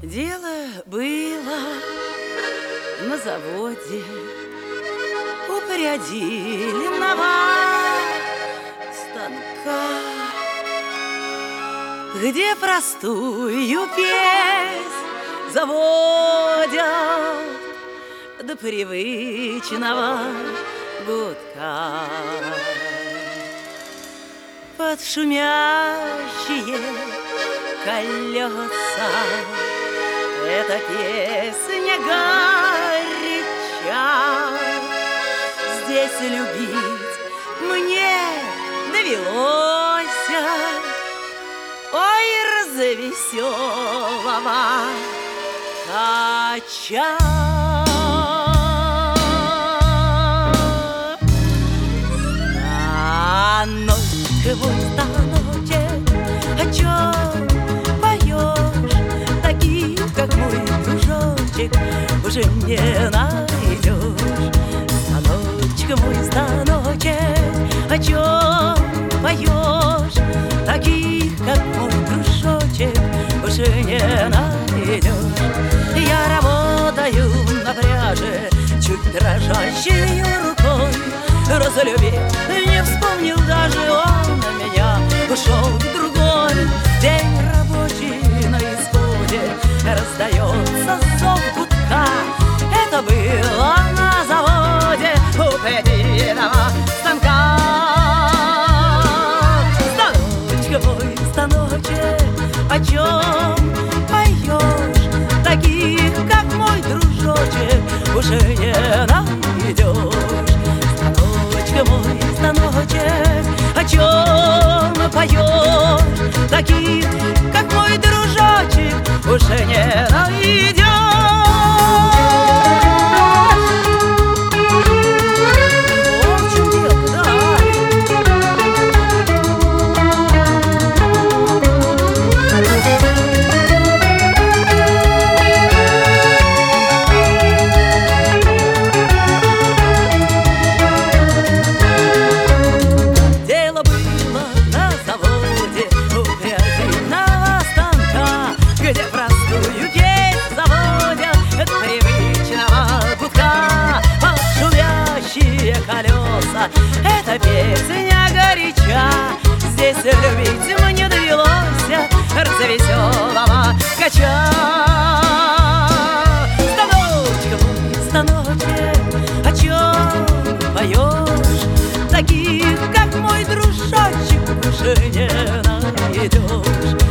Дело было на заводе у прядильного станка, где простую песнь заводят до привычного гудка. Под шумящие колеса эта песня горяча. Здесь любить мне довелось, ой, развеселого кача. Станочек, станочек, о чем поешь? Таких, как мой дружочек, уже не найдешь. Станочек, мой станочек, о чем поешь? Таких, как мой дружочек, уже не найдешь. Я работаю на пряже, чуть дрожащей рукой. Разлюбил, не вспомнил даже он меня, ушел в другой. День рабочий на исходе, раздается зов гудка. Это было на заводе у педийного станка. Станочек, мой станочек, о чем поешь? Таких, как мой дружочек, уже не найдешь. Мой станочек, о чем поешь? Таких, как мой дружочек, уже не найдешь. Вот в чем дело, да. Колеса, эта песня горяча. Здесь любить мне довелось развеселого кача. Станочек, мой станочек, о чем поешь? Таких, как мой дружочек, уже не найдешь.